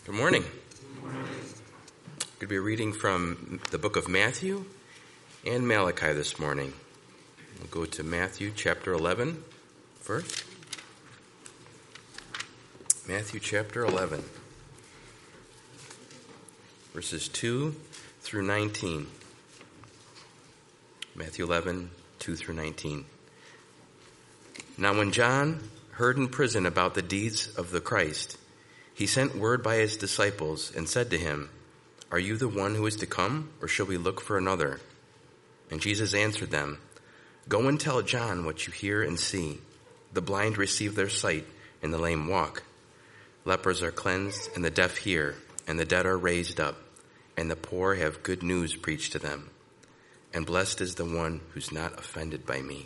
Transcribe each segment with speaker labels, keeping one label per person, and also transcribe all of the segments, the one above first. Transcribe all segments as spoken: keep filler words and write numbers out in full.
Speaker 1: Good morning. Good morning. Going to be reading from the book of Matthew and Malachi this morning. We'll go to Matthew chapter eleven first. Matthew chapter eleven, verses two through nineteen. Matthew eleven, two through nineteen. Now when John heard in prison about the deeds of the Christ, he sent word by his disciples and said to him, "Are you the one who is to come, or shall we look for another?" And Jesus answered them, "Go and tell John what you hear and see. The blind receive their sight, and the lame walk. Lepers are cleansed, and the deaf hear, and the dead are raised up, and the poor have good news preached to them. And blessed is the one who's not offended by me."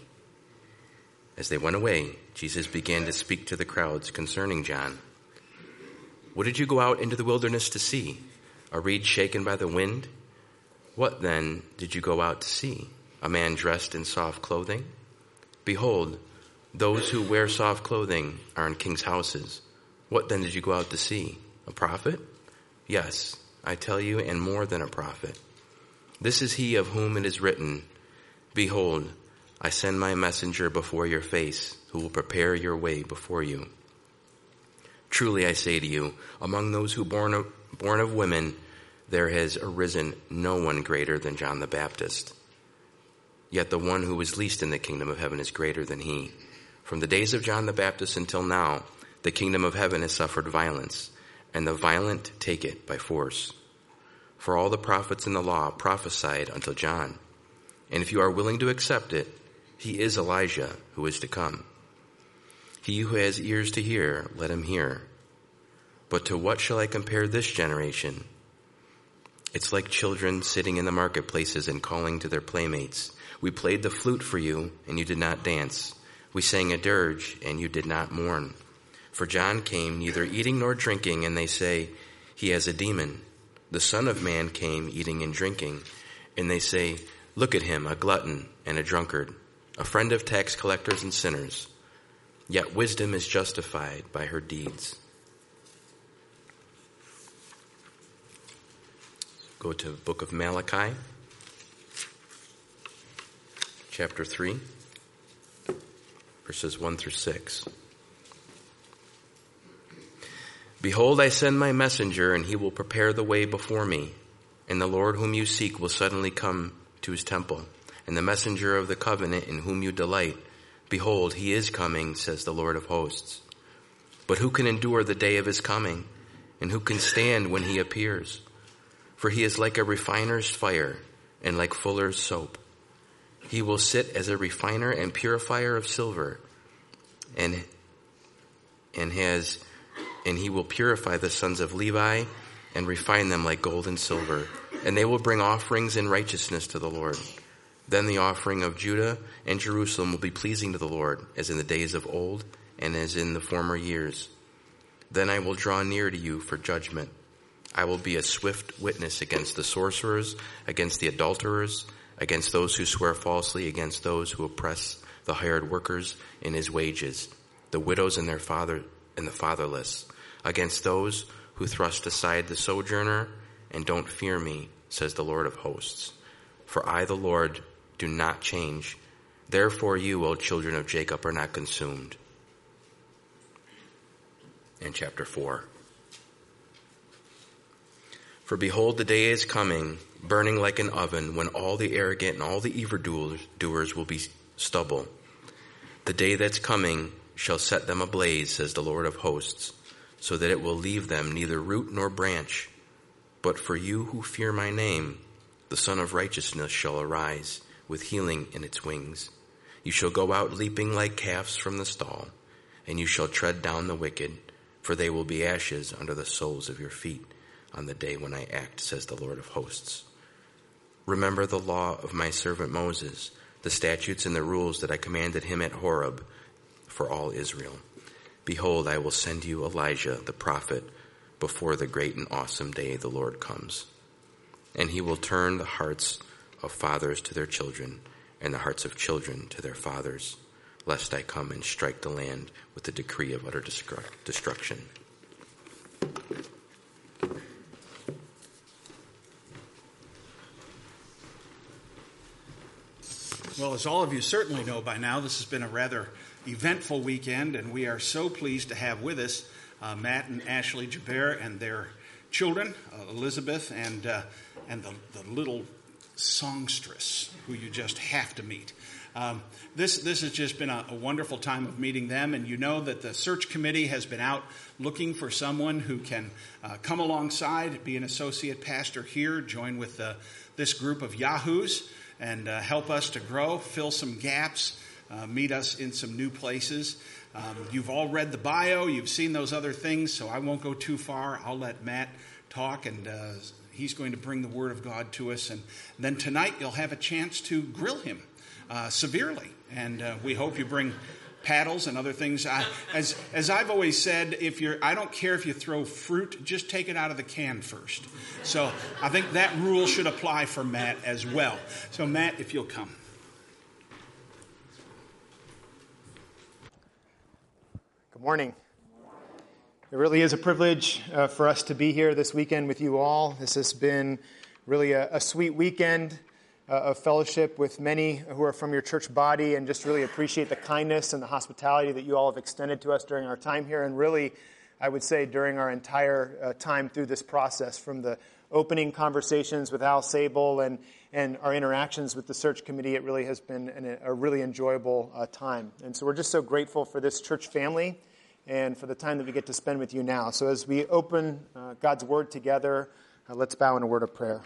Speaker 1: As they went away, Jesus began to speak to the crowds concerning John. "What did you go out into the wilderness to see? A reed shaken by the wind? What then did you go out to see? A man dressed in soft clothing? Behold, those who wear soft clothing are in king's houses. What then did you go out to see? A prophet? Yes, I tell you, and more than a prophet. This is he of whom it is written, 'Behold, I send my messenger before your face, who will prepare your way before you.' Truly I say to you, among those who born of, born of women, there has arisen no one greater than John the Baptist. Yet the one who is least in the kingdom of heaven is greater than he. From the days of John the Baptist until now, the kingdom of heaven has suffered violence, and the violent take it by force. For all the prophets in the law prophesied until John. And if you are willing to accept it, he is Elijah who is to come. He who has ears to hear, let him hear. But to what shall I compare this generation? It's like children sitting in the marketplaces and calling to their playmates. We played the flute for you, and you did not dance. We sang a dirge, and you did not mourn. For John came neither eating nor drinking, and they say, he has a demon. The Son of Man came eating and drinking, and they say, look at him, a glutton and a drunkard, a friend of tax collectors and sinners. Yet wisdom is justified by her deeds." Go to the book of Malachi, chapter three, verses one through six. "Behold, I send my messenger, and he will prepare the way before me. And the Lord whom you seek will suddenly come to his temple, and the messenger of the covenant in whom you delight. Behold, he is coming, says the Lord of hosts. But who can endure the day of his coming? And who can stand when he appears? For he is like a refiner's fire and like fuller's soap. He will sit as a refiner and purifier of silver, and and has and he will purify the sons of Levi and refine them like gold and silver. And they will bring offerings in righteousness to the Lord. Then the offering of Judah and Jerusalem will be pleasing to the Lord, as in the days of old and as in the former years. Then I will draw near to you for judgment. I will be a swift witness against the sorcerers, against the adulterers, against those who swear falsely, against those who oppress the hired workers in his wages, the widows and their father and the fatherless, against those who thrust aside the sojourner and don't fear me, says the Lord of hosts. For I, the Lord, do not change. Therefore you, O children of Jacob, are not consumed." And chapter four. "For behold, the day is coming, burning like an oven, when all the arrogant and all the evildoers will be stubble. The day that's coming shall set them ablaze, says the Lord of hosts, so that it will leave them neither root nor branch. But for you who fear my name, the Son of Righteousness shall arise with healing in its wings. You shall go out leaping like calves from the stall, and you shall tread down the wicked, for they will be ashes under the soles of your feet on the day when I act, says the Lord of hosts. Remember the law of my servant Moses, the statutes and the rules that I commanded him at Horeb for all Israel. Behold, I will send you Elijah the prophet before the great and awesome day the Lord comes. And he will turn the hearts of fathers to their children, and the hearts of children to their fathers, lest I come and strike the land with the decree of utter destruction.
Speaker 2: Well, as all of you certainly know by now, this has been a rather eventful weekend, and we are so pleased to have with us uh, Matt and Ashley Jabert and their children, uh, Elizabeth and uh, and the, the little songstress who you just have to meet. Um, this this has just been a, a wonderful time of meeting them, and you know that the search committee has been out looking for someone who can uh, come alongside, be an associate pastor here, join with the, this group of yahoos, and uh, help us to grow, fill some gaps, uh, meet us in some new places. Um, you've all read the bio, you've seen those other things, so I won't go too far. I'll let Matt talk, and uh, he's going to bring the Word of God to us. And then tonight you'll have a chance to grill him uh, severely, and uh, we hope you bring paddles and other things. I, as as I've always said, if you're, I don't care if you throw fruit, just take it out of the can first. So I think that rule should apply for Matt as well. So Matt, if you'll come.
Speaker 3: Good morning. It really is a privilege uh, for us to be here this weekend with you all. This has been really a, a sweet weekend Uh, of fellowship with many who are from your church body, and just really appreciate the kindness and the hospitality that you all have extended to us during our time here, and really, I would say, during our entire uh, time through this process, from the opening conversations with Al Sable and, and our interactions with the search committee. It really has been an, a really enjoyable uh, time. And so we're just so grateful for this church family and for the time that we get to spend with you now. So as we open uh, God's Word together, uh, let's bow in a word of prayer.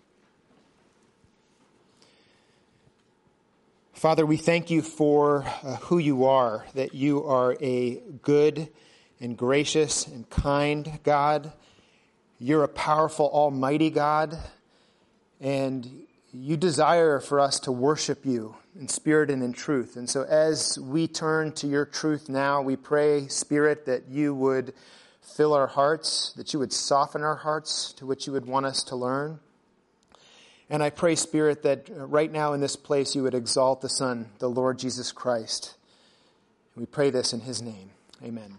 Speaker 3: Father, we thank you for uh, who you are, that you are a good and gracious and kind God. You're a powerful, almighty God, and you desire for us to worship you in spirit and in truth. And so as we turn to your truth now, we pray, Spirit, that you would fill our hearts, that you would soften our hearts to what you would want us to learn. And I pray, Spirit, that right now in this place you would exalt the Son, the Lord Jesus Christ. We pray this in his name. Amen.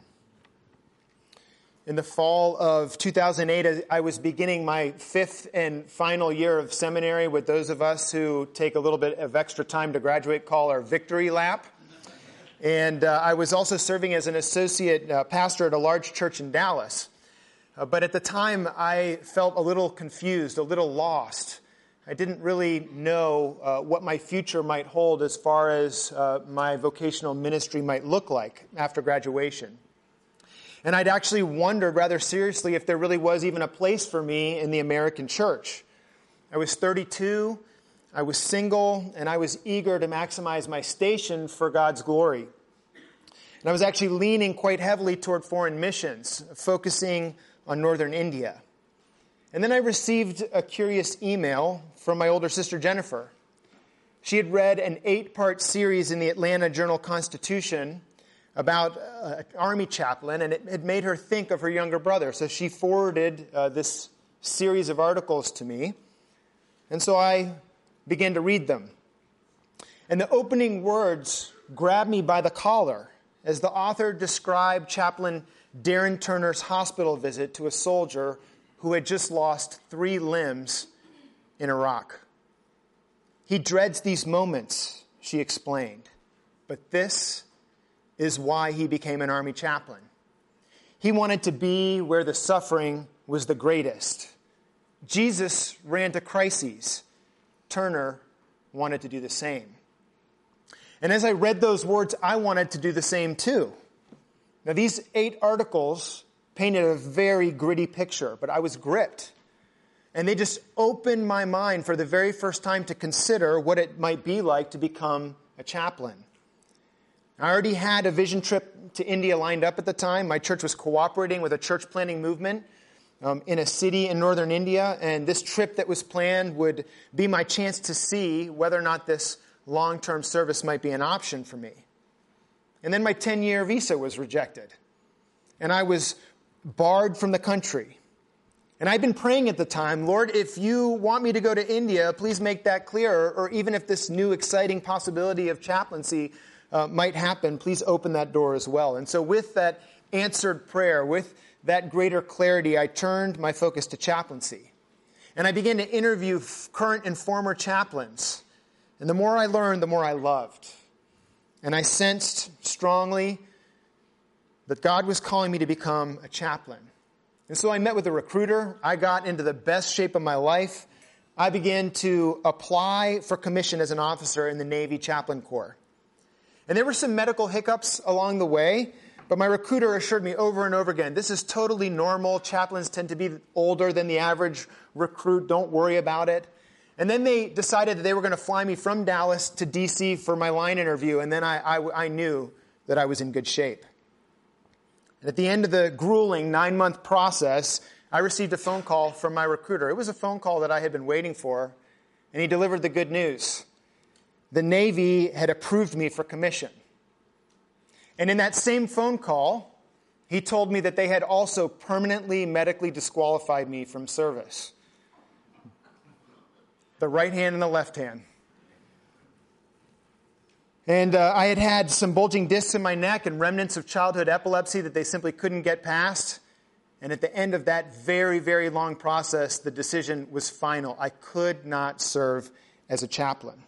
Speaker 3: In the fall of two thousand eight, I was beginning my fifth and final year of seminary, what those of us who take a little bit of extra time to graduate call our victory lap. And uh, I was also serving as an associate uh, pastor at a large church in Dallas. Uh, but at the time, I felt a little confused, a little lost. I didn't really know uh, what my future might hold as far as uh, my vocational ministry might look like after graduation. And I'd actually wondered rather seriously if there really was even a place for me in the American church. I was thirty-two, I was single, and I was eager to maximize my station for God's glory. And I was actually leaning quite heavily toward foreign missions, focusing on northern India. And then I received a curious email from my older sister, Jennifer. She had read an eight-part series in the Atlanta Journal-Constitution about an army chaplain, and it had made her think of her younger brother. So she forwarded uh, this series of articles to me, and so I began to read them. And the opening words grabbed me by the collar as the author described Chaplain Darren Turner's hospital visit to a soldier who had just lost three limbs in Iraq. He dreads these moments, she explained, but this is why he became an army chaplain. He wanted to be where the suffering was the greatest. Jesus ran to crises. Turner wanted to do the same. And as I read those words, I wanted to do the same too. Now, these eight articles painted a very gritty picture, but I was gripped. And they just opened my mind for the very first time to consider what it might be like to become a chaplain. I already had a vision trip to India lined up at the time. My church was cooperating with a church planting movement um, in a city in northern India, and this trip that was planned would be my chance to see whether or not this long-term service might be an option for me. And then my ten-year visa was rejected, and I was barred from the country. And I'd been praying at the time, Lord, if you want me to go to India, please make that clear, or even if this new exciting possibility of chaplaincy uh, might happen, please open that door as well. And so with that answered prayer, with that greater clarity, I turned my focus to chaplaincy. And I began to interview current and former chaplains And the more I learned, the more I loved. And I sensed strongly that God was calling me to become a chaplain. And so I met with a recruiter. I got into the best shape of my life. I began to apply for commission as an officer in the Navy Chaplain Corps. And there were some medical hiccups along the way, but my recruiter assured me over and over again, this is totally normal. Chaplains tend to be older than the average recruit. Don't worry about it. And then they decided that they were going to fly me from Dallas to D C for my line interview, and then I, I, I knew that I was in good shape. And at the end of the grueling nine-month process, I received a phone call from my recruiter. It was a phone call that I had been waiting for, and he delivered the good news. The Navy had approved me for commission. And in that same phone call, he told me that they had also permanently medically disqualified me from service. The right hand and the left hand. And uh, I had had some bulging discs in my neck and remnants of childhood epilepsy that they simply couldn't get past. And at the end of that very, very long process, the decision was final. I could not serve as a chaplain.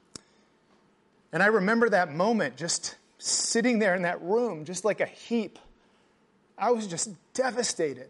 Speaker 3: And I remember that moment, just sitting there in that room, just like a heap. I was just devastated.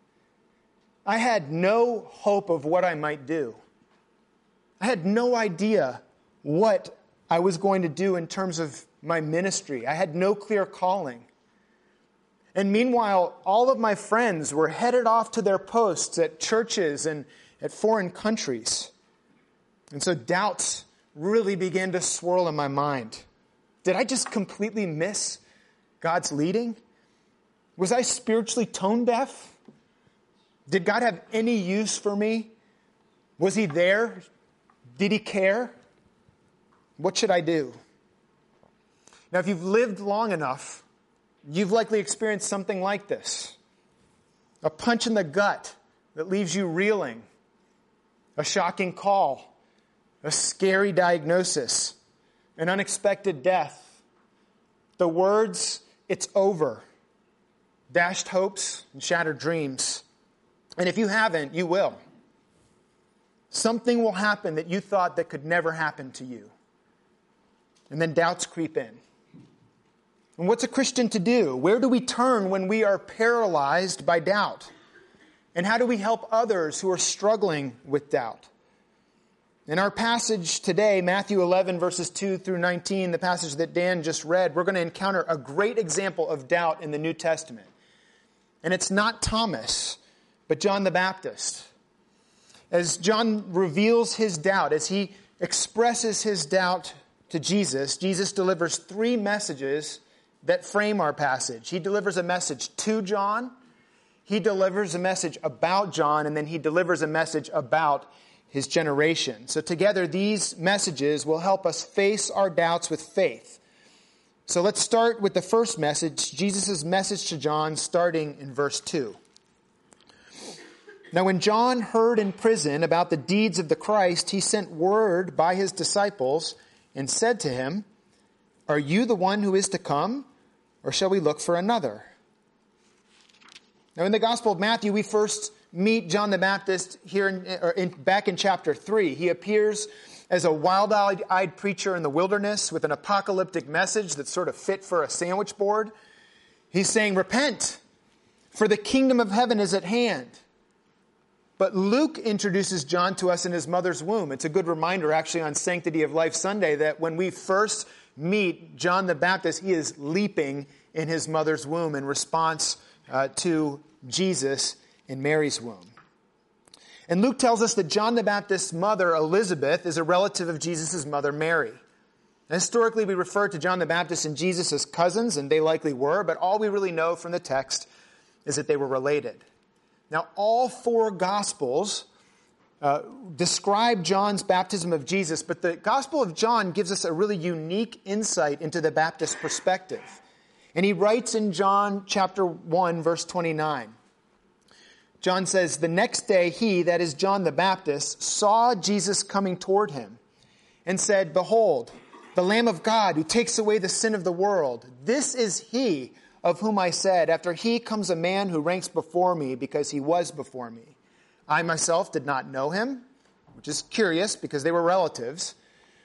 Speaker 3: I had no hope of what I might do. I had no idea what I was going to do in terms of my ministry. I had no clear calling. And meanwhile, all of my friends were headed off to their posts at churches and at foreign countries. And so doubts really began to swirl in my mind. Did I just completely miss God's leading? Was I spiritually tone deaf? Did God have any use for me? Was he there? Did he care? What should I do? Now, if you've lived long enough, you've likely experienced something like this. A punch in the gut that leaves you reeling. A shocking call. A scary diagnosis. An unexpected death. The words, "it's over." Dashed hopes and shattered dreams. And if you haven't, you will. Something will happen that you thought that could never happen to you. And then doubts creep in. And what's a Christian to do? Where do we turn when we are paralyzed by doubt? And how do we help others who are struggling with doubt? In our passage today, Matthew eleven, verses two through nineteen, the passage that Dan just read, we're going to encounter a great example of doubt in the New Testament. And it's not Thomas, but John the Baptist. As John reveals his doubt, as he expresses his doubt to Jesus, Jesus delivers three messages that frame our passage. He delivers a message to John, he delivers a message about John, and then he delivers a message about his generation. So together, these messages will help us face our doubts with faith. So let's start with the first message, Jesus' message to John, starting in verse two. Now when John heard in prison about the deeds of the Christ, he sent word by his disciples and said to him, "Are you the one who is to come, or shall we look for another?" Now in the Gospel of Matthew, we first meet John the Baptist here in, or in, back in chapter three. He appears as a wild-eyed preacher in the wilderness with an apocalyptic message that's sort of fit for a sandwich board. He's saying, "Repent, for the kingdom of heaven is at hand." But Luke introduces John to us in his mother's womb. It's a good reminder, actually, on Sanctity of Life Sunday, that when we first meet John the Baptist, he is leaping in his mother's womb in response uh, to Jesus in Mary's womb. And Luke tells us that John the Baptist's mother, Elizabeth, is a relative of Jesus' mother, Mary. And historically, we refer to John the Baptist and Jesus as cousins, and they likely were, but all we really know from the text is that they were related. Now, all four Gospels uh, describe John's baptism of Jesus, but the Gospel of John gives us a really unique insight into the Baptist perspective. And he writes in John chapter one, verse twenty-nine. John says, "The next day he," that is John the Baptist, "saw Jesus coming toward him and said, 'Behold, the Lamb of God who takes away the sin of the world. This is he of whom I said, after he comes a man who ranks before me because he was before me. I myself did not know him,'" which is curious because they were relatives.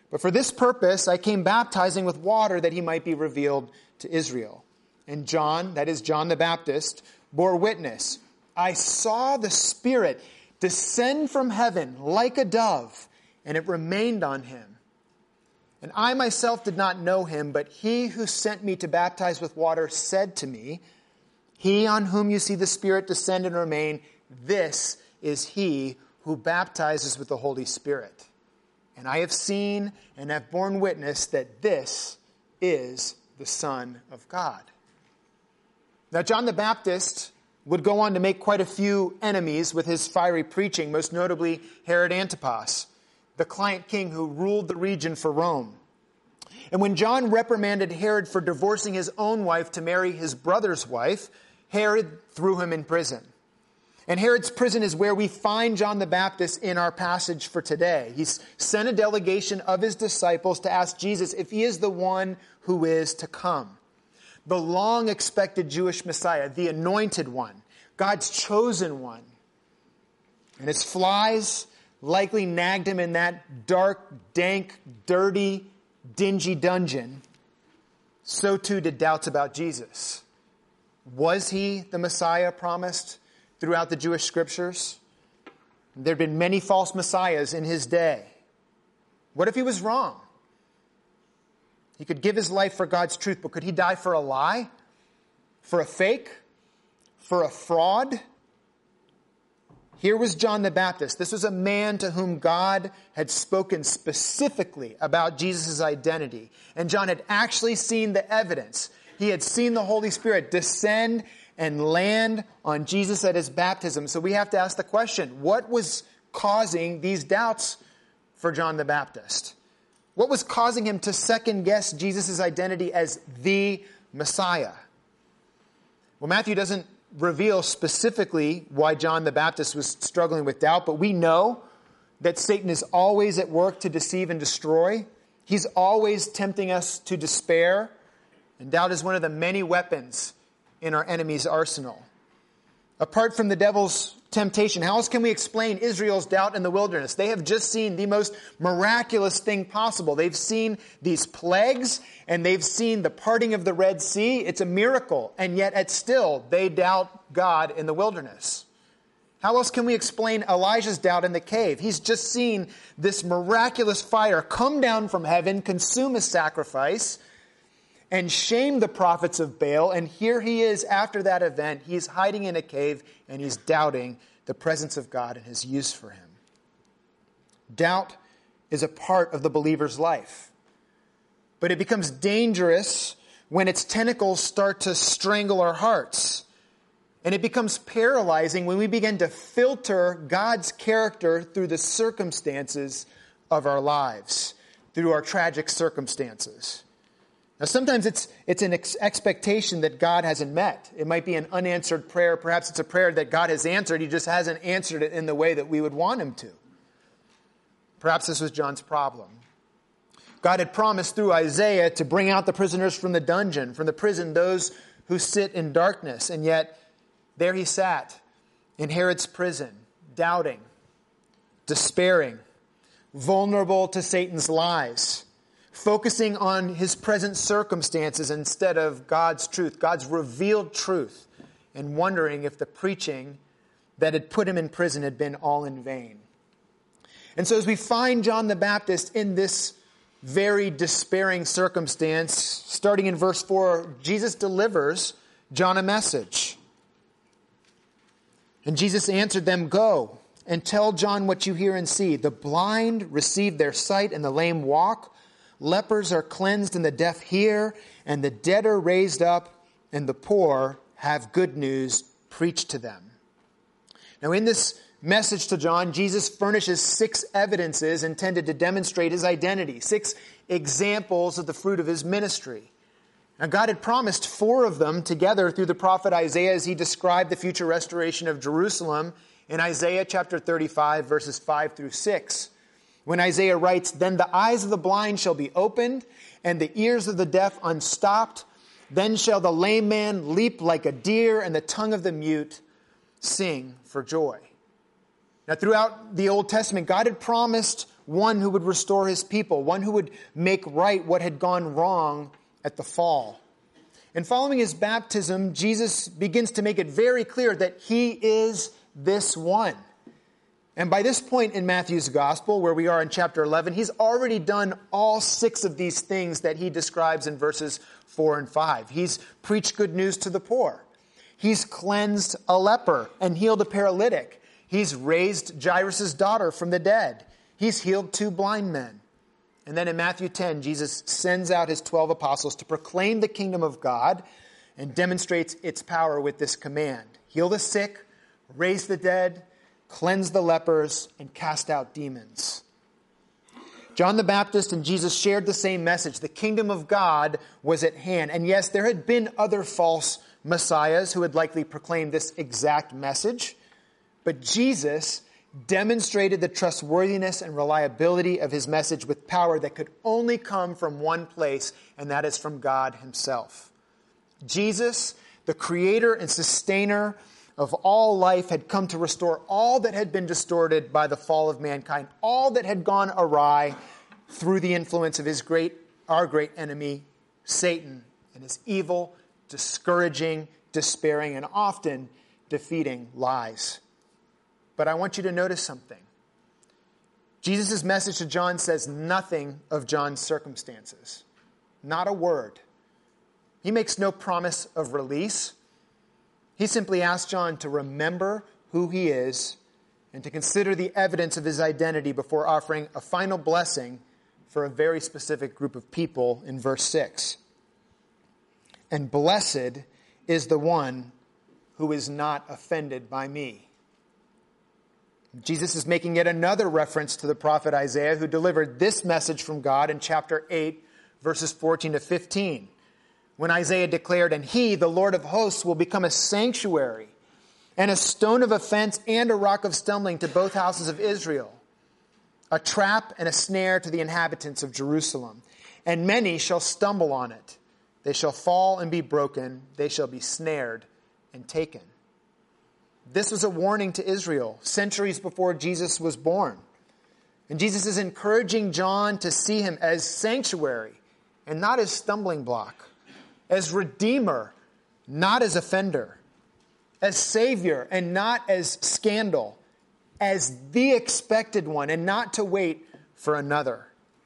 Speaker 3: But for this purpose I came baptizing with water that he might be revealed to Israel. And John, that is John the Baptist, bore witness. I saw the Spirit descend from heaven like a dove, and it remained on him. And I myself did not know him, but he who sent me to baptize with water said to me, he on whom you see the Spirit descend and remain, this is he who baptizes with the Holy Spirit. And I have seen and have borne witness that this is the Son of God. Now, John the Baptist would go on to make quite a few enemies with his fiery preaching, most notably Herod Antipas, the client king who ruled the region for Rome. And when John reprimanded Herod for divorcing his own wife to marry his brother's wife, Herod threw him in prison. And Herod's prison is where we find John the Baptist in our passage for today. He's sent a delegation of his disciples to ask Jesus if he is the one who is to come. The long-expected Jewish Messiah, the anointed one, God's chosen one. And his flies likely nagged him in that dark, dank, dirty, dingy dungeon. So too did doubts about Jesus. Was he the Messiah promised throughout the Jewish scriptures? There had been many false messiahs in his day. What if he was wrong? He could give his life for God's truth, but could he die for a lie? For a fake? For a fraud? Here was John the Baptist. This was a man to whom God had spoken specifically about Jesus' identity. And John had actually seen the evidence. He had seen the Holy Spirit descend and land on Jesus at his baptism. So we have to ask the question, what was causing these doubts for John the Baptist? What was causing him to second guess Jesus' identity as the Messiah? Well, Matthew doesn't reveal specifically why John the Baptist was struggling with doubt, but we know that Satan is always at work to deceive and destroy. He's always tempting us to despair, and doubt is one of the many weapons in our enemy's arsenal. Apart from the devil's temptation, how else can we explain Israel's doubt in the wilderness? They have just seen the most miraculous thing possible. They've seen these plagues, and they've seen the parting of the Red Sea. It's a miracle, and yet at still they doubt God in the wilderness. How else can we explain Elijah's doubt in the cave? He's just seen this miraculous fire come down from heaven, consume his sacrifice, and shame the prophets of Baal. And here he is after that event. He's hiding in a cave and he's doubting the presence of God and his use for him. Doubt is a part of the believer's life. But it becomes dangerous when its tentacles start to strangle our hearts. And it becomes paralyzing when we begin to filter God's character through the circumstances of our lives, through our tragic circumstances. Now, sometimes it's it's an ex- expectation that God hasn't met. It might be an unanswered prayer. Perhaps it's a prayer that God has answered. He just hasn't answered it in the way that we would want him to. Perhaps this was John's problem. God had promised through Isaiah to bring out the prisoners from the dungeon, from the prison, those who sit in darkness. And yet, there he sat in Herod's prison, doubting, despairing, vulnerable to Satan's lies, focusing on his present circumstances instead of God's truth, God's revealed truth, and wondering if the preaching that had put him in prison had been all in vain. And so as we find John the Baptist in this very despairing circumstance, starting in verse four, Jesus delivers John a message. And Jesus answered them, "Go and tell John what you hear and see. The blind receive their sight and the lame walk. Lepers are cleansed and the deaf hear, and the dead are raised up, and the poor have good news preached to them." Now, in this message to John, Jesus furnishes six evidences intended to demonstrate his identity, six examples of the fruit of his ministry. Now, God had promised four of them together through the prophet Isaiah as he described the future restoration of Jerusalem in Isaiah chapter thirty-five, verses five through six. When Isaiah writes, "Then the eyes of the blind shall be opened, and the ears of the deaf unstopped. Then shall the lame man leap like a deer, and the tongue of the mute sing for joy." Now, throughout the Old Testament, God had promised one who would restore his people, one who would make right what had gone wrong at the fall. And following his baptism, Jesus begins to make it very clear that he is this one. And by this point in Matthew's gospel, where we are in chapter eleven, he's already done all six of these things that he describes in verses four and five. He's preached good news to the poor. He's cleansed a leper and healed a paralytic. He's raised Jairus' daughter from the dead. He's healed two blind men. And then in Matthew ten, Jesus sends out his twelve apostles to proclaim the kingdom of God and demonstrates its power with this command: heal the sick, raise the dead, cleanse the lepers, and cast out demons. John the Baptist and Jesus shared the same message. The kingdom of God was at hand. And yes, there had been other false messiahs who had likely proclaimed this exact message. But Jesus demonstrated the trustworthiness and reliability of his message with power that could only come from one place, and that is from God himself. Jesus, the creator and sustainer of all life, had come to restore all that had been distorted by the fall of mankind, all that had gone awry through the influence of his great, our great enemy, Satan, and his evil, discouraging, despairing, and often defeating lies. But I want you to notice something. Jesus' message to John says nothing of John's circumstances. Not a word. He makes no promise of release. He simply asks John to remember who he is and to consider the evidence of his identity before offering a final blessing for a very specific group of people in verse six. And blessed is the one who is not offended by me. Jesus is making yet another reference to the prophet Isaiah, who delivered this message from God in chapter eight, verses fourteen to fifteen. When Isaiah declared, "And he, the Lord of hosts, will become a sanctuary and a stone of offense and a rock of stumbling to both houses of Israel, a trap and a snare to the inhabitants of Jerusalem. And many shall stumble on it. They shall fall and be broken. They shall be snared and taken." This was a warning to Israel centuries before Jesus was born. And Jesus is encouraging John to see him as sanctuary and not as stumbling block, as redeemer, not as offender, as savior and not as scandal, as the expected one and not to wait for another.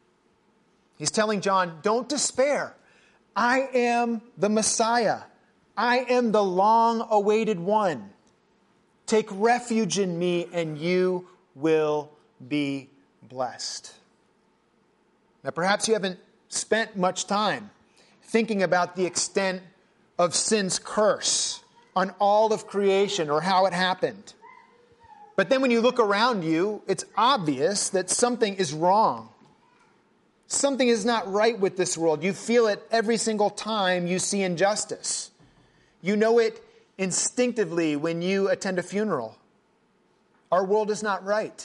Speaker 3: He's telling John, don't despair. I am the Messiah. I am the long-awaited one. Take refuge in me and you will be blessed. Now, perhaps you haven't spent much time thinking about the extent of sin's curse on all of creation or how it happened. But then when you look around you, it's obvious that something is wrong. Something is not right with this world. You feel it every single time you see injustice. You know it instinctively when you attend a funeral. Our world is not right.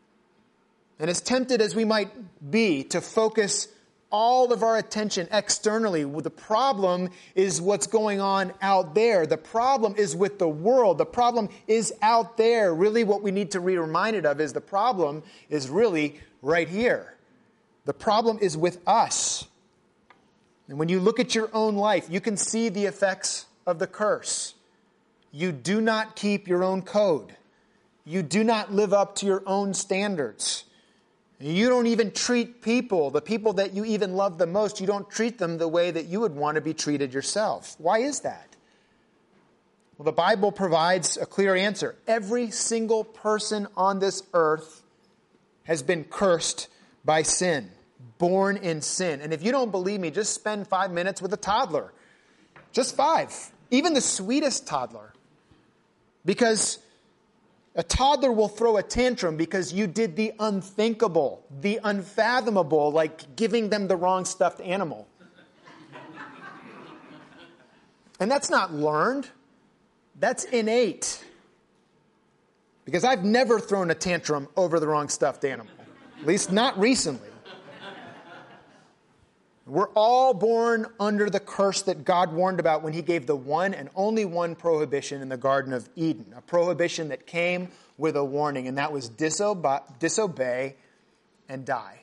Speaker 3: And as tempted as we might be to focus all of our attention externally, the problem is what's going on out there. The problem is with the world. The problem is out there. Really what we need to be reminded of is the problem is really right here. The problem is with us. And when you look at your own life, you can see the effects of the curse. You do not keep your own code. You do not live up to your own standards. You don't even treat people, the people that you even love the most, you don't treat them the way that you would want to be treated yourself. Why is that? Well, the Bible provides a clear answer. Every single person on this earth has been cursed by sin, born in sin. And if you don't believe me, just spend five minutes with a toddler. Just five. Even the sweetest toddler. Because a toddler will throw a tantrum because you did the unthinkable, the unfathomable, like giving them the wrong stuffed animal. And that's not learned. That's innate. Because I've never thrown a tantrum over the wrong stuffed animal. At least not recently. We're all born under the curse that God warned about when he gave the one and only one prohibition in the Garden of Eden, a prohibition that came with a warning, and that was disobey, disobey and die.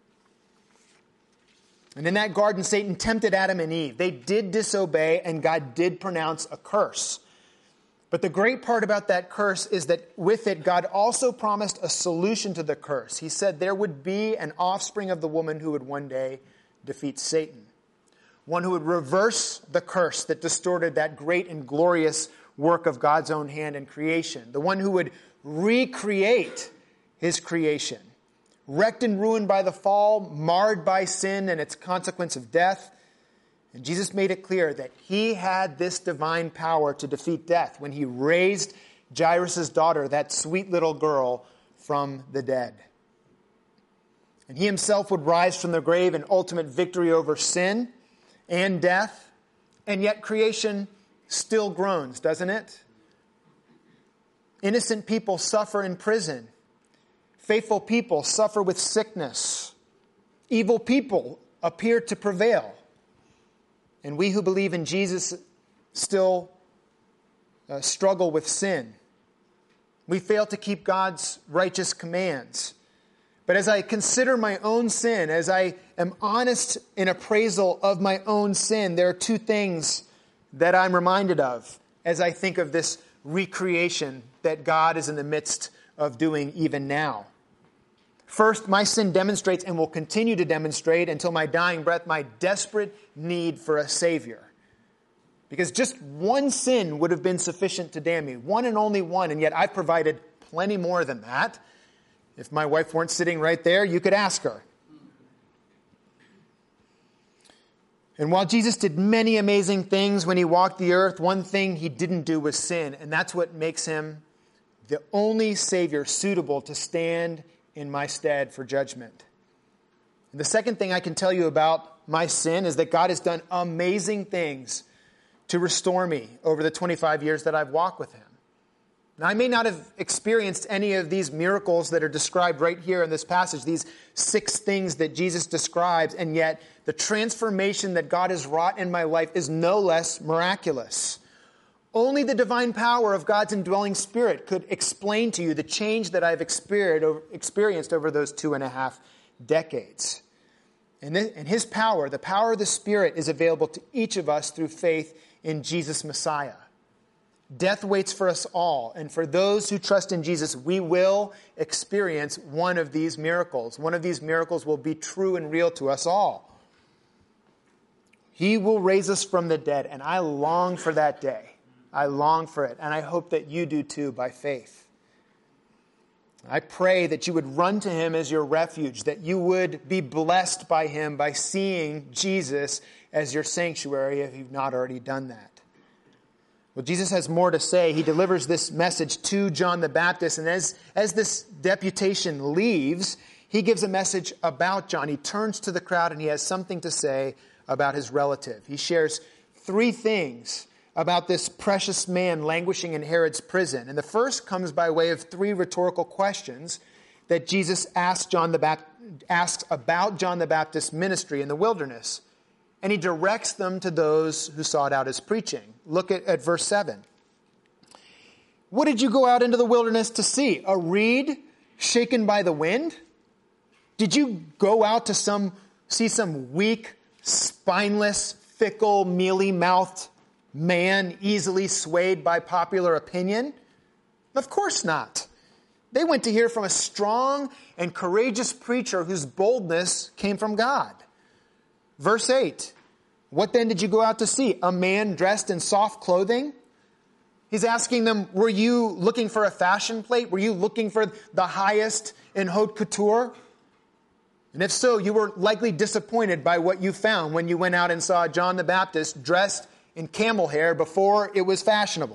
Speaker 3: And in that garden, Satan tempted Adam and Eve. They did disobey, and God did pronounce a curse. But the great part about that curse is that with it, God also promised a solution to the curse. He said there would be an offspring of the woman who would one day defeat Satan. One who would reverse the curse that distorted that great and glorious work of God's own hand in creation. The one who would recreate his creation, wrecked and ruined by the fall, marred by sin and its consequence of death. And Jesus made it clear that he had this divine power to defeat death when he raised Jairus' daughter, that sweet little girl, from the dead. And he himself would rise from the grave in ultimate victory over sin and death. And yet creation still groans, doesn't it? Innocent people suffer in prison. Faithful people suffer with sickness. Evil people appear to prevail. And we who believe in Jesus still uh, struggle with sin. We fail to keep God's righteous commands. But as I consider my own sin, as I am honest in appraisal of my own sin, there are two things that I'm reminded of as I think of this recreation that God is in the midst of doing even now. First, my sin demonstrates and will continue to demonstrate until my dying breath my desperate need for a Savior. Because just one sin would have been sufficient to damn me. One and only one, and yet I've provided plenty more than that. If my wife weren't sitting right there, you could ask her. And while Jesus did many amazing things when he walked the earth, one thing he didn't do was sin. And that's what makes him the only Savior suitable to stand in my stead for judgment. And the second thing I can tell you about my sin is that God has done amazing things to restore me over the twenty-five years that I've walked with him. Now, I may not have experienced any of these miracles that are described right here in this passage, these six things that Jesus describes, and yet the transformation that God has wrought in my life is no less miraculous. Only the divine power of God's indwelling Spirit could explain to you the change that I've experienced over those two and a half decades. And his power, the power of the Spirit, is available to each of us through faith in Jesus Messiah. Death waits for us all, and for those who trust in Jesus, we will experience one of these miracles. One of these miracles will be true and real to us all. He will raise us from the dead, and I long for that day. I long for it, and I hope that you do too by faith. I pray that you would run to him as your refuge, that you would be blessed by him by seeing Jesus as your sanctuary if you've not already done that. Well, Jesus has more to say. He delivers this message to John the Baptist, and as, as this deputation leaves, he gives a message about John. He turns to the crowd and he has something to say about his relative. He shares three things about this precious man languishing in Herod's prison. And the first comes by way of three rhetorical questions that Jesus asks John the Baptist, asks about John the Baptist's ministry in the wilderness. And he directs them to those who sought out his preaching. Look at, at verse seven. What did you go out into the wilderness to see? A reed shaken by the wind? Did you go out to some see some weak, spineless, fickle, mealy-mouthed man easily swayed by popular opinion? Of course not. They went to hear from a strong and courageous preacher whose boldness came from God. Verse eight, what then did you go out to see? A man dressed in soft clothing? He's asking them, were you looking for a fashion plate? Were you looking for the highest in haute couture? And if so, you were likely disappointed by what you found when you went out and saw John the Baptist dressed in camel hair before it was fashionable.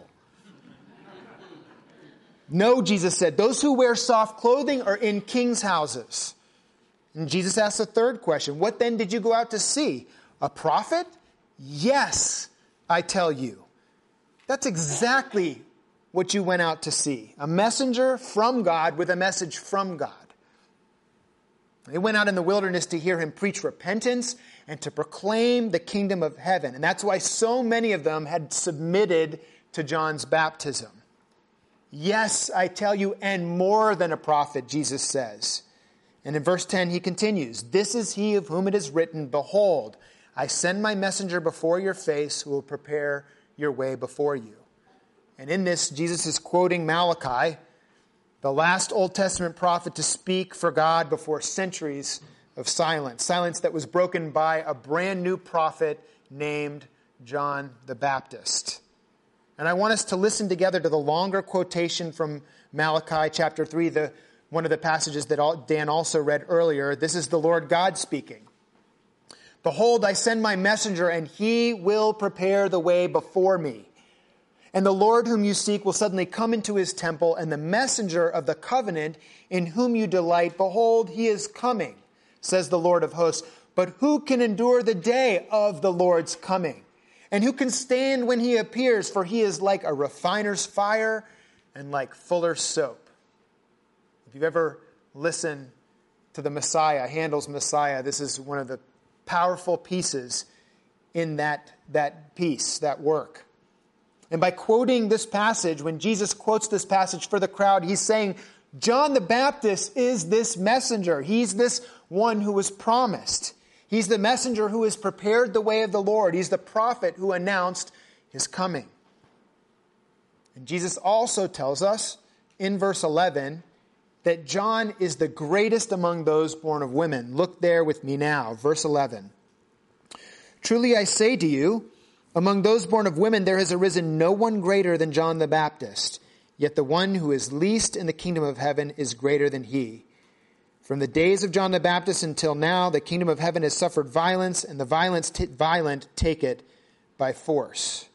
Speaker 3: No, Jesus said, those who wear soft clothing are in king's houses. And Jesus asked a third question. What then did you go out to see? A prophet? Yes, I tell you. That's exactly what you went out to see. A messenger from God with a message from God. They went out in the wilderness to hear him preach repentance and to proclaim the kingdom of heaven. And that's why so many of them had submitted to John's baptism. Yes, I tell you, and more than a prophet, Jesus says. And in verse ten, he continues, this is he of whom it is written, behold, I send my messenger before your face who will prepare your way before you. And in this, Jesus is quoting Malachi, the last Old Testament prophet to speak for God before centuries of silence. Silence that was broken by a brand new prophet named John the Baptist. And I want us to listen together to the longer quotation from Malachi chapter three, the, one of the passages that Dan also read earlier. This is the Lord God speaking. Behold, I send my messenger, and he will prepare the way before me. And the Lord whom you seek will suddenly come into his temple, and the messenger of the covenant in whom you delight, behold, he is coming, says the Lord of hosts. But who can endure the day of the Lord's coming? And who can stand when he appears? For he is like a refiner's fire and like fuller's soap. If you've ever listened to the Messiah, Handel's Messiah, this is one of the powerful pieces in that, that piece, that work. And by quoting this passage, when Jesus quotes this passage for the crowd, he's saying, John the Baptist is this messenger. He's this one who was promised. He's the messenger who has prepared the way of the Lord. He's the prophet who announced his coming. And Jesus also tells us in verse eleven that John is the greatest among those born of women. Look there with me now, verse eleven. Truly I say to you, among those born of women, there has arisen no one greater than John the Baptist. Yet the one who is least in the kingdom of heaven is greater than he. From the days of John the Baptist until now, the kingdom of heaven has suffered violence, and the violence t- violent take it by force.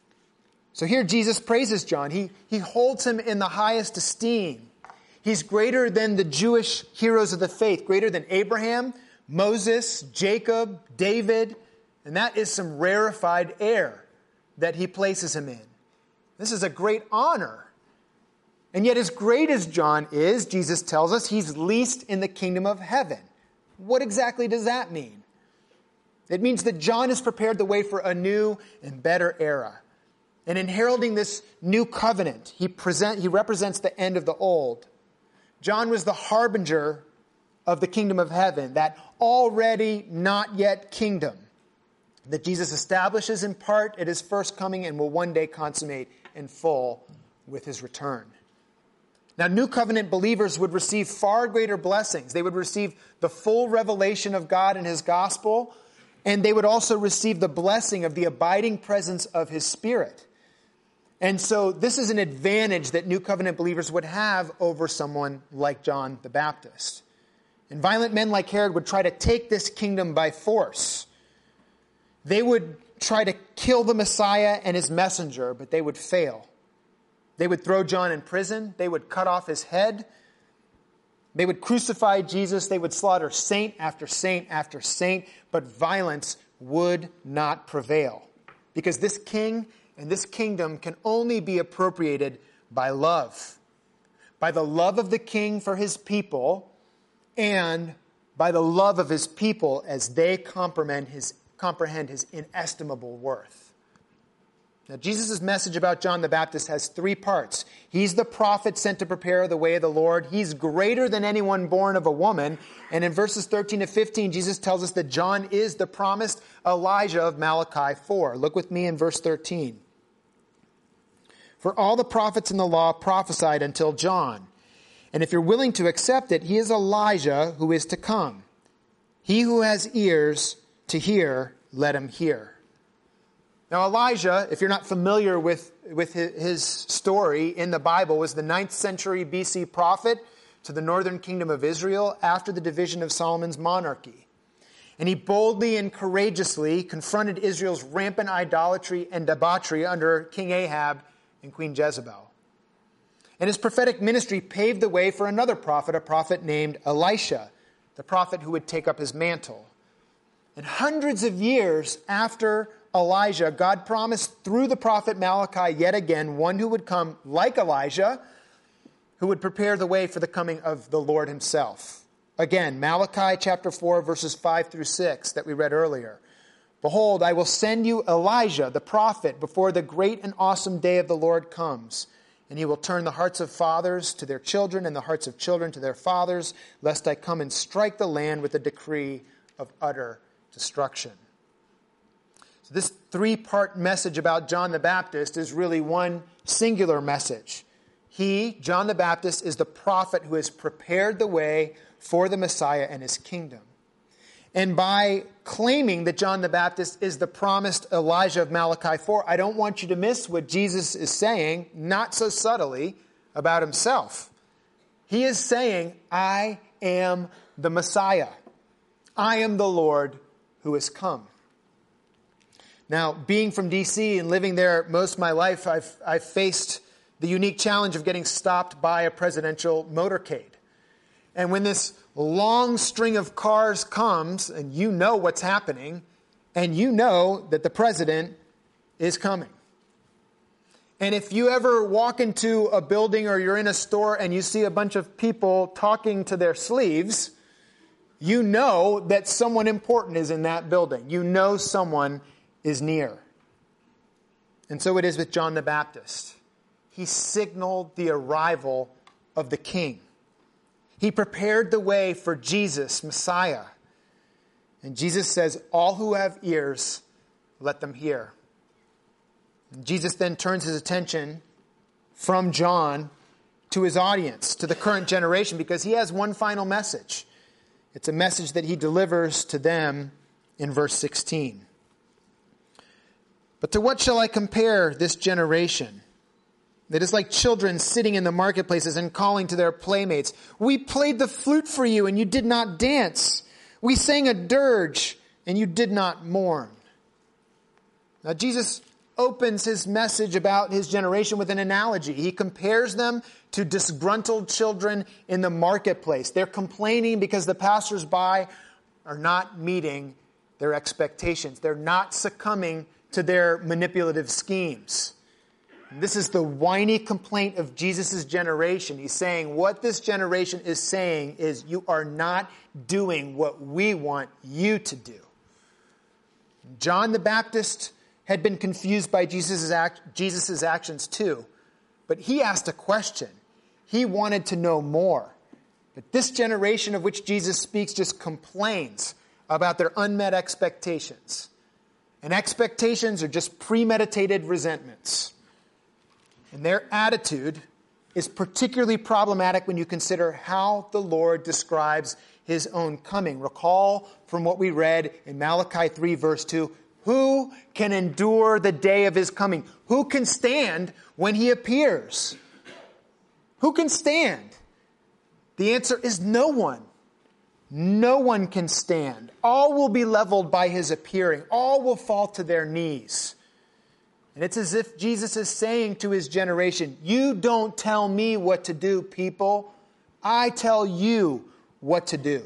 Speaker 3: So here Jesus praises John. He, he holds him in the highest esteem. He's greater than the Jewish heroes of the faith, greater than Abraham, Moses, Jacob, David. And that is some rarefied air that he places him in. This is a great honor. And yet as great as John is, Jesus tells us he's least in the kingdom of heaven. What exactly does that mean? It means that John has prepared the way for a new and better era. And in heralding this new covenant, he, present, he represents the end of the old. John was the harbinger of the kingdom of heaven, that already not yet kingdom that Jesus establishes in part at his first coming and will one day consummate in full with his return. Now, new covenant believers would receive far greater blessings. They would receive the full revelation of God in his gospel, and they would also receive the blessing of the abiding presence of his Spirit. And so this is an advantage that new covenant believers would have over someone like John the Baptist. And violent men like Herod would try to take this kingdom by force. They would try to kill the Messiah and his messenger, but they would fail. They would throw John in prison. They would cut off his head. They would crucify Jesus. They would slaughter saint after saint after saint, but violence would not prevail. Because this king and this kingdom can only be appropriated by love. By the love of the king for his people, and by the love of his people as they comprehend his comprehend his inestimable worth. Now, Jesus' message about John the Baptist has three parts. He's the prophet sent to prepare the way of the Lord. He's greater than anyone born of a woman. And in verses thirteen to fifteen, Jesus tells us that John is the promised Elijah of Malachi four. Look with me in verse thirteen. For all the prophets in the law prophesied until John. And if you're willing to accept it, he is Elijah who is to come. He who has ears to hear, let him hear. Now Elijah, if you're not familiar with, with his story in the Bible, was the ninth century B C prophet to the northern kingdom of Israel after the division of Solomon's monarchy. And he boldly and courageously confronted Israel's rampant idolatry and debauchery under King Ahab and Queen Jezebel. And his prophetic ministry paved the way for another prophet, a prophet named Elisha, the prophet who would take up his mantle. And hundreds of years after Elijah, God promised through the prophet Malachi yet again one who would come like Elijah, who would prepare the way for the coming of the Lord himself. Again, Malachi chapter four, verses five through six that we read earlier. Behold, I will send you Elijah, the prophet, before the great and awesome day of the Lord comes. And he will turn the hearts of fathers to their children and the hearts of children to their fathers, lest I come and strike the land with a decree of utter destruction. So this three-part message about John the Baptist is really one singular message. He, John the Baptist, is the prophet who has prepared the way for the Messiah and his kingdom. And by claiming that John the Baptist is the promised Elijah of Malachi four, I don't want you to miss what Jesus is saying, not so subtly, about himself. He is saying, I am the Messiah. I am the Lord who has come. Now, being from D C and living there most of my life, I've, I've faced the unique challenge of getting stopped by a presidential motorcade. And when this long string of cars comes, and you know what's happening, and you know that the president is coming. And if you ever walk into a building or you're in a store and you see a bunch of people talking to their sleeves, you know that someone important is in that building. You know someone is near. And so it is with John the Baptist. He signaled the arrival of the king. He prepared the way for Jesus, Messiah. And Jesus says, all who have ears, let them hear. And Jesus then turns his attention from John to his audience, to the current generation, because he has one final message. It's a message that he delivers to them in verse sixteen. But to what shall I compare this generation? That is like children sitting in the marketplaces and calling to their playmates. We played the flute for you and you did not dance. We sang a dirge and you did not mourn. Now Jesus opens his message about his generation with an analogy. He compares them to disgruntled children in the marketplace. They're complaining because the passersby are not meeting their expectations. They're not succumbing to their manipulative schemes. This is the whiny complaint of Jesus' generation. He's saying what this generation is saying is you are not doing what we want you to do. John the Baptist had been confused by Jesus' act, Jesus' actions too. But he asked a question. He wanted to know more. But this generation of which Jesus speaks just complains about their unmet expectations. And expectations are just premeditated resentments. And their attitude is particularly problematic when you consider how the Lord describes his own coming. Recall from what we read in Malachi three, verse two, who can endure the day of his coming? Who can stand when he appears? Who can stand? The answer is no one. No one can stand. All will be leveled by his appearing. All will fall to their knees. And it's as if Jesus is saying to his generation, you don't tell me what to do, people. I tell you what to do.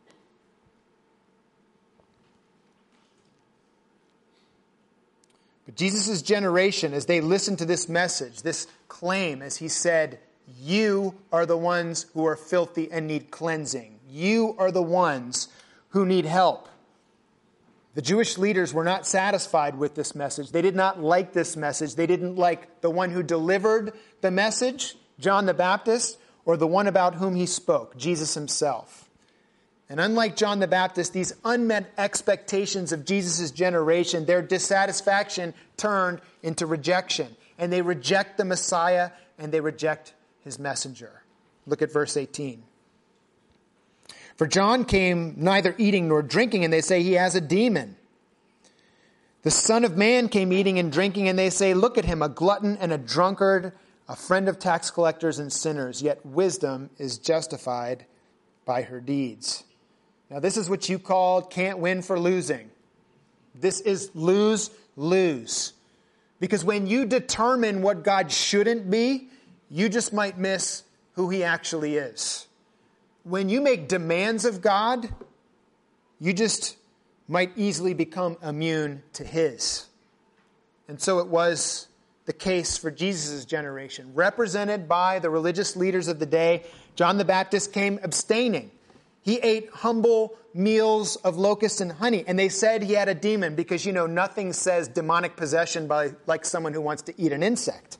Speaker 3: But Jesus' generation, as they listened to this message, this claim, as he said, you are the ones who are filthy and need cleansing. You are the ones who need help. The Jewish leaders were not satisfied with this message. They did not like this message. They didn't like the one who delivered the message, John the Baptist, or the one about whom he spoke, Jesus himself. And unlike John the Baptist, these unmet expectations of Jesus' generation, their dissatisfaction turned into rejection. And they reject the Messiah and they reject his messenger. Look at verse eighteen. For John came neither eating nor drinking, and they say he has a demon. The Son of Man came eating and drinking, and they say, look at him, a glutton and a drunkard, a friend of tax collectors and sinners. Yet wisdom is justified by her deeds. Now this is what you call can't win for losing. This is lose, lose. Because when you determine what God shouldn't be, you just might miss who he actually is. When you make demands of God, you just might easily become immune to his. And so it was the case for Jesus' generation. Represented by the religious leaders of the day, John the Baptist came abstaining. He ate humble meals of locusts and honey. And they said he had a demon because, you know, nothing says demonic possession by like someone who wants to eat an insect.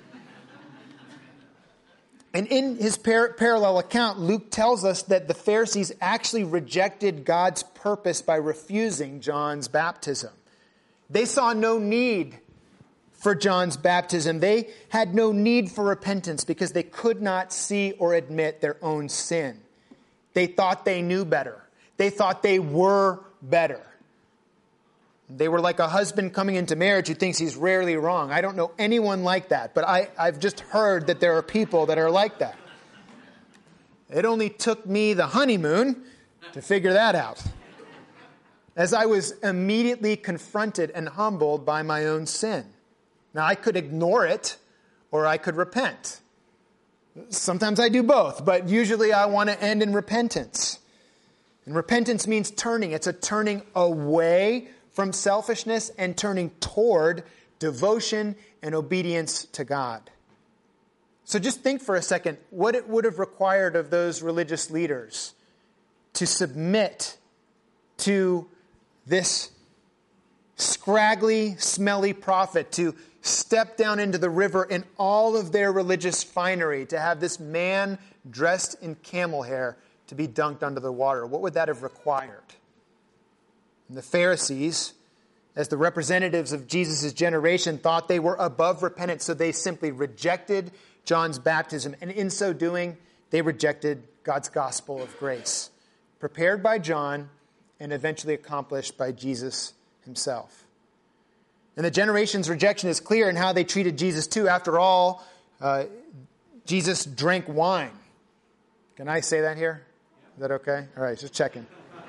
Speaker 3: And in his par- parallel account, Luke tells us that the Pharisees actually rejected God's purpose by refusing John's baptism. They saw no need for John's baptism. They had no need for repentance because they could not see or admit their own sin. They thought they knew better. They thought they were better. They were like a husband coming into marriage who thinks he's rarely wrong. I don't know anyone like that, but I, I've just heard that there are people that are like that. It only took me the honeymoon to figure that out, as I was immediately confronted and humbled by my own sin. Now, I could ignore it or I could repent. Sometimes I do both, but usually I want to end in repentance. And repentance means turning. It's a turning away from selfishness and turning toward devotion and obedience to God. So just think for a second what it would have required of those religious leaders to submit to this scraggly, smelly prophet, to step down into the river in all of their religious finery, to have this man dressed in camel hair to be dunked under the water. What would that have required? And the Pharisees, as the representatives of Jesus' generation, thought they were above repentance, so they simply rejected John's baptism. And in so doing, they rejected God's gospel of grace, prepared by John and eventually accomplished by Jesus himself. And the generation's rejection is clear in how they treated Jesus too. After all, uh, Jesus drank wine. Can I say that here? Is that okay? All right, just checking.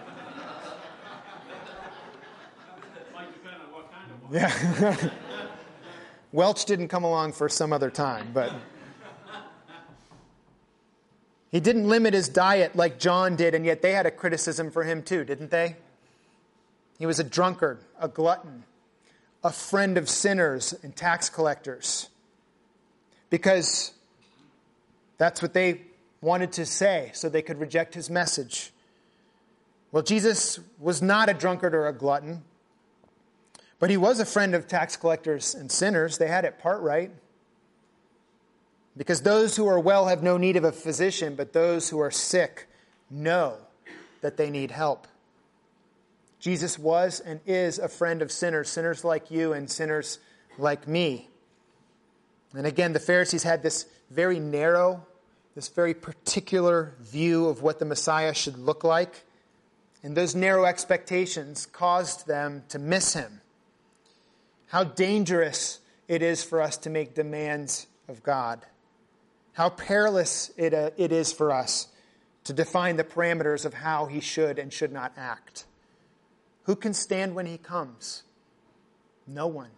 Speaker 3: Yeah. Welch didn't come along for some other time, but he didn't limit his diet like John did, and yet they had a criticism for him too, didn't they? He was a drunkard, a glutton, a friend of sinners and tax collectors, because that's what they wanted to say so they could reject his message. Well, Jesus was not a drunkard or a glutton, but he was a friend of tax collectors and sinners. They had it part right. Because those who are well have no need of a physician, but those who are sick know that they need help. Jesus was and is a friend of sinners, sinners like you and sinners like me. And again, the Pharisees had this very narrow, this very particular view of what the Messiah should look like. And those narrow expectations caused them to miss him. How dangerous it is for us to make demands of God. How perilous it, uh, it is for us to define the parameters of how he should and should not act. Who can stand when he comes? No one.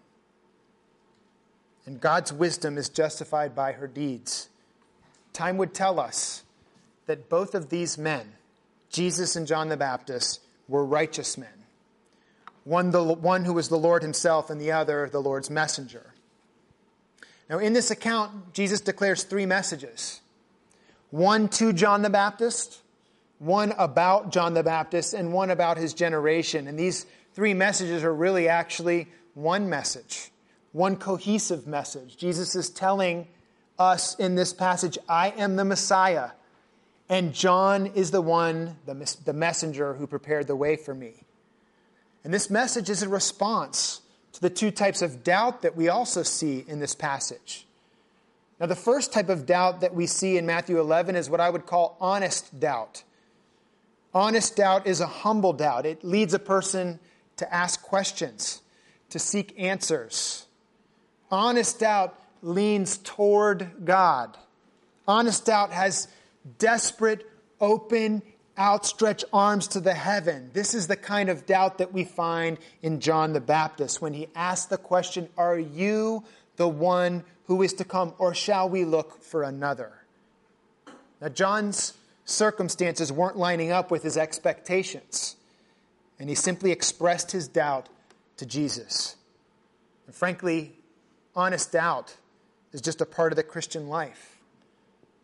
Speaker 3: And God's wisdom is justified by her deeds. Time would tell us that both of these men, Jesus and John the Baptist, were righteous men. One, the one who was the Lord himself, and the other, the Lord's messenger. Now, in this account, Jesus declares three messages. One to John the Baptist, one about John the Baptist, and one about his generation. And these three messages are really actually one message, one cohesive message. Jesus is telling us in this passage, I am the Messiah, and John is the one, the, the messenger who prepared the way for me. And this message is a response to the two types of doubt that we also see in this passage. Now, the first type of doubt that we see in Matthew eleven is what I would call honest doubt. Honest doubt is a humble doubt. It leads a person to ask questions, to seek answers. Honest doubt leans toward God. Honest doubt has desperate, open, outstretched arms to the heaven. This is the kind of doubt that we find in John the Baptist when he asked the question, are you the one who is to come, or shall we look for another? Now, John's circumstances weren't lining up with his expectations, and he simply expressed his doubt to Jesus. And frankly, honest doubt is just a part of the Christian life.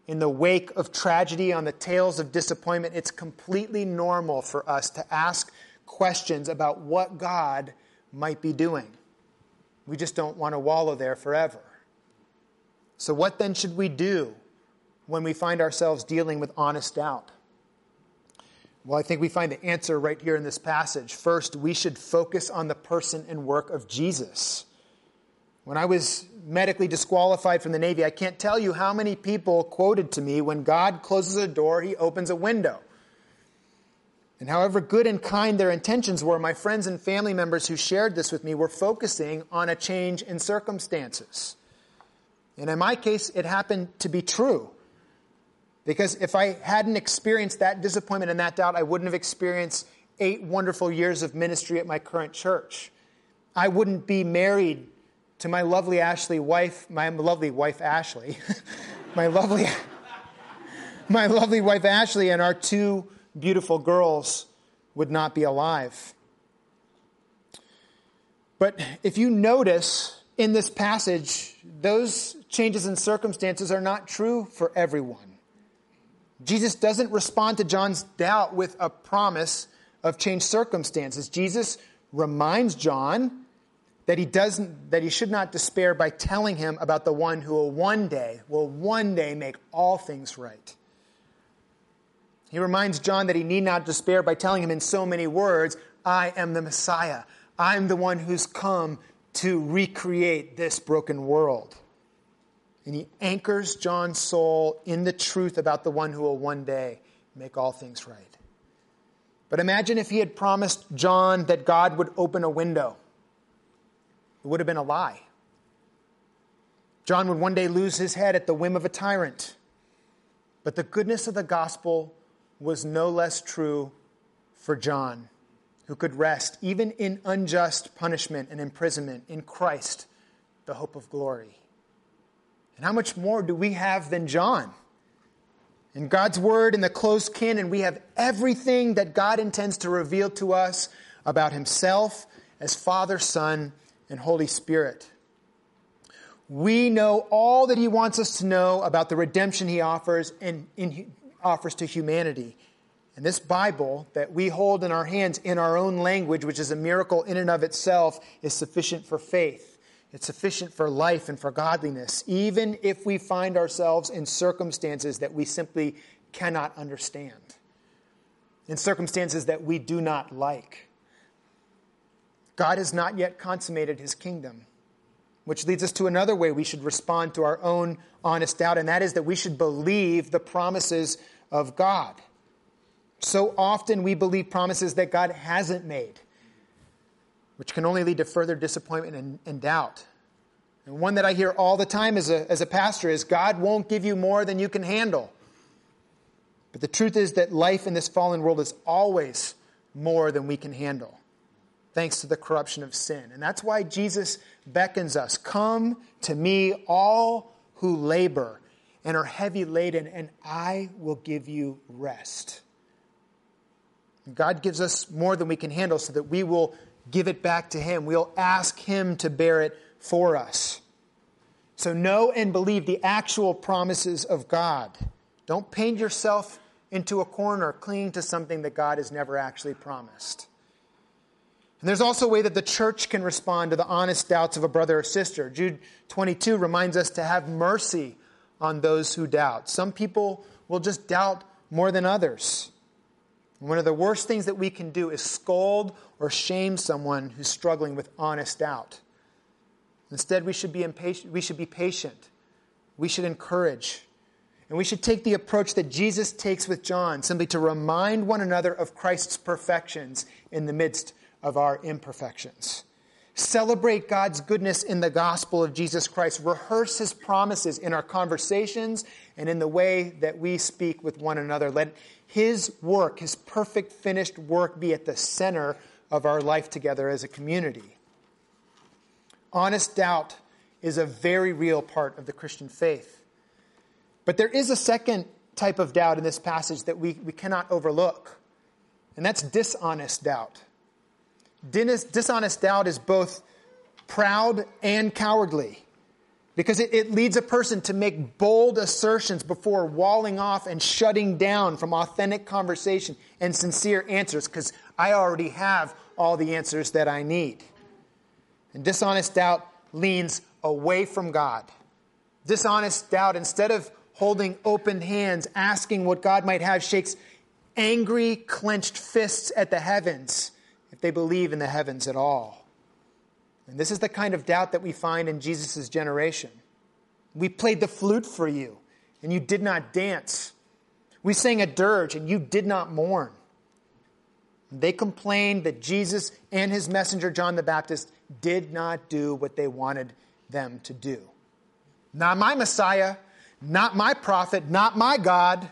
Speaker 3: in the wake of tragedy, on the tails of disappointment, it's completely normal for us to ask questions about what God might be doing. We just don't want to wallow there forever. So what then should we do when we find ourselves dealing with honest doubt? Well, I think we find the answer right here in this passage. First, we should focus on the person and work of Jesus. When I was medically disqualified from the Navy, I can't tell you how many people quoted to me, when God closes a door, he opens a window. And however good and kind their intentions were, my friends and family members who shared this with me were focusing on a change in circumstances. And in my case, it happened to be true. Because if I hadn't experienced that disappointment and that doubt, I wouldn't have experienced eight wonderful years of ministry at my current church. I wouldn't be married to my lovely Ashley wife, my lovely wife Ashley, my lovely, my lovely wife Ashley, and our two beautiful girls would not be alive. But if you notice in this passage, those changes in circumstances are not true for everyone. Jesus doesn't respond to John's doubt with a promise of changed circumstances. Jesus reminds John that he doesn't, that he should not despair by telling him about the one who will one day, will one day make all things right. He reminds John that he need not despair by telling him in so many words, I am the Messiah. I'm the one who's come to recreate this broken world. And he anchors John's soul in the truth about the one who will one day make all things right. But imagine if he had promised John that God would open a window. It would have been a lie. John would one day lose his head at the whim of a tyrant. But the goodness of the gospel was no less true for John, who could rest even in unjust punishment and imprisonment in Christ, the hope of glory. And how much more do we have than John? In God's word, in the close canon, we have everything that God intends to reveal to us about himself as Father, Son, and Holy Spirit. We know all that he wants us to know about the redemption he offers and in, offers to humanity. And this Bible that we hold in our hands in our own language, which is a miracle in and of itself, is sufficient for faith. It's sufficient for life and for godliness, even if we find ourselves in circumstances that we simply cannot understand, in circumstances that we do not like. God has not yet consummated his kingdom, which leads us to another way we should respond to our own honest doubt, and that is that we should believe the promises of God. So often we believe promises that God hasn't made, which can only lead to further disappointment and, and doubt. And one that I hear all the time as a, as a pastor is, God won't give you more than you can handle. But the truth is that life in this fallen world is always more than we can handle, thanks to the corruption of sin. And that's why Jesus beckons us, come to me, all who labor and are heavy laden, and I will give you rest. God gives us more than we can handle so that we will give it back to him. We'll ask him to bear it for us. So know and believe the actual promises of God. Don't paint yourself into a corner clinging to something that God has never actually promised. And there's also a way that the church can respond to the honest doubts of a brother or sister. Jude twenty-two reminds us to have mercy on those who doubt. Some people will just doubt more than others. One of the worst things that we can do is scold or shame someone who's struggling with honest doubt. Instead, we should be impatient. We should be patient. We should encourage. And we should take the approach that Jesus takes with John, simply to remind one another of Christ's perfections in the midst of our imperfections. Celebrate God's goodness in the gospel of Jesus Christ. Rehearse his promises in our conversations and in the way that we speak with one another. Let his work, his perfect finished work, be at the center of our life together as a community. Honest doubt is a very real part of the Christian faith. But there is a second type of doubt in this passage that we, we cannot overlook, and that's dishonest doubt. Dishonest doubt is both proud and cowardly. Because it, it leads a person to make bold assertions before walling off and shutting down from authentic conversation and sincere answers, because I already have all the answers that I need. And dishonest doubt leans away from God. Dishonest doubt, instead of holding open hands, asking what God might have, shakes angry, clenched fists at the heavens, if they believe in the heavens at all. And this is the kind of doubt that we find in Jesus' generation. We played the flute for you, and you did not dance. We sang a dirge, and you did not mourn. They complained that Jesus and his messenger John the Baptist did not do what they wanted them to do. Not my Messiah, not my prophet, not my God.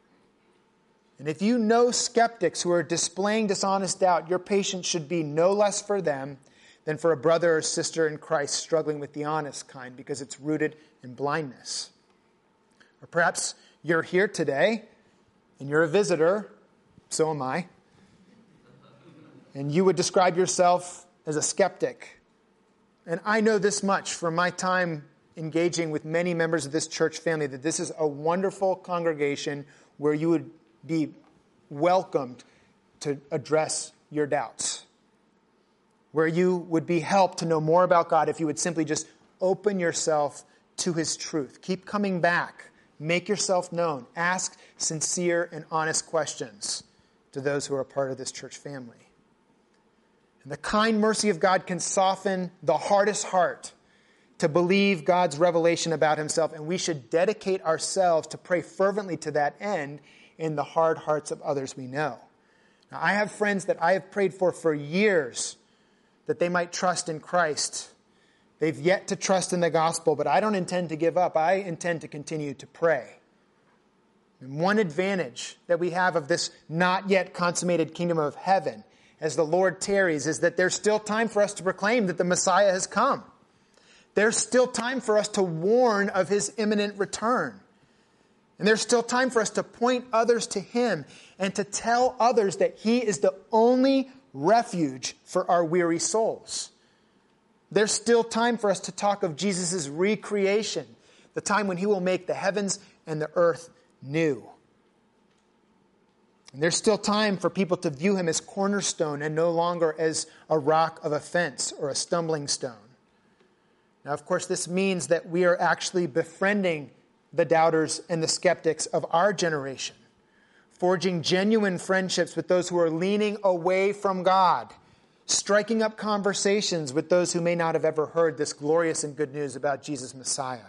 Speaker 3: And if you know skeptics who are displaying dishonest doubt, your patience should be no less for them than for a brother or sister in Christ struggling with the honest kind, because it's rooted in blindness. Or perhaps you're here today and you're a visitor, so am I, and you would describe yourself as a skeptic. And I know this much from my time engaging with many members of this church family, that this is a wonderful congregation where you would be welcomed to address your doubts, where you would be helped to know more about God if you would simply just open yourself to his truth. Keep coming back. Make yourself known. Ask sincere and honest questions to those who are a part of this church family. And the kind mercy of God can soften the hardest heart to believe God's revelation about himself, and we should dedicate ourselves to pray fervently to that end in the hard hearts of others we know. Now, I have friends that I have prayed for for years that they might trust in Christ. They've yet to trust in the gospel, but I don't intend to give up. I intend to continue to pray. And one advantage that we have of this not yet consummated kingdom of heaven as the Lord tarries is that there's still time for us to proclaim that the Messiah has come. There's still time for us to warn of his imminent return. And there's still time for us to point others to him and to tell others that he is the only refuge for our weary souls. There's still time for us to talk of Jesus' recreation, the time when he will make the heavens and the earth new. And there's still time for people to view him as cornerstone and no longer as a rock of offense or a stumbling stone. Now, of course, this means that we are actually befriending the doubters and the skeptics of our generation, forging genuine friendships with those who are leaning away from God, striking up conversations with those who may not have ever heard this glorious and good news about Jesus Messiah.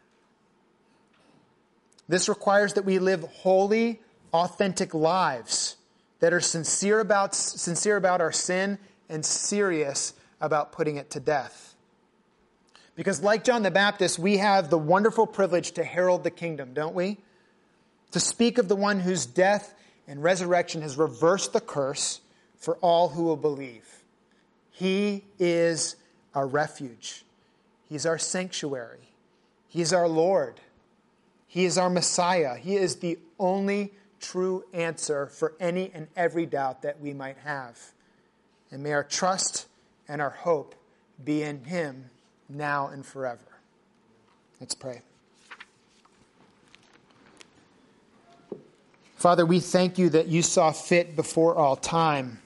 Speaker 3: This requires that we live holy, authentic lives that are sincere about, sincere about our sin and serious about putting it to death. Because like John the Baptist, we have the wonderful privilege to herald the kingdom, don't we? To speak of the one whose death and resurrection has reversed the curse for all who will believe. He is our refuge. He is our sanctuary. He is our Lord. He is our Messiah. He is the only true answer for any and every doubt that we might have. And may our trust and our hope be in him now and forever. Let's pray. Father, we thank you that you saw fit before all time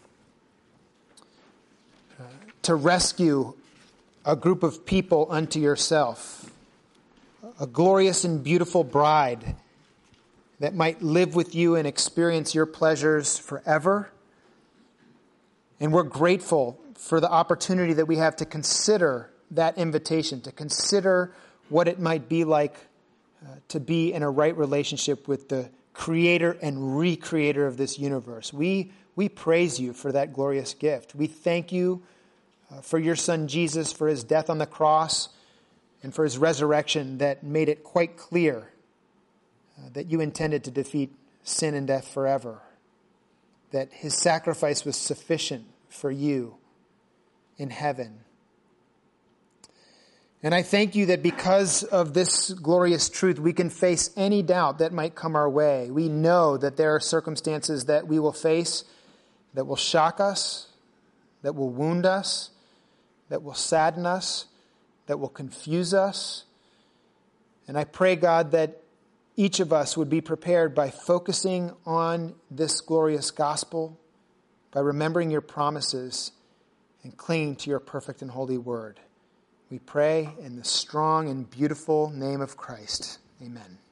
Speaker 3: uh, to rescue a group of people unto yourself, a glorious and beautiful bride that might live with you and experience your pleasures forever. And we're grateful for the opportunity that we have to consider that invitation, to consider what it might be like uh, to be in a right relationship with the creator and recreator of this universe. We, we praise you for that glorious gift. We thank you uh, for your son Jesus, for his death on the cross, and for his resurrection that made it quite clear uh, that you intended to defeat sin and death forever, that his sacrifice was sufficient for you in heaven. And I thank you that because of this glorious truth, we can face any doubt that might come our way. We know that there are circumstances that we will face that will shock us, that will wound us, that will sadden us, that will confuse us, And I pray, God, that each of us would be prepared by focusing on this glorious gospel, by remembering your promises and clinging to your perfect and holy word. We pray in the strong and beautiful name of Christ. Amen.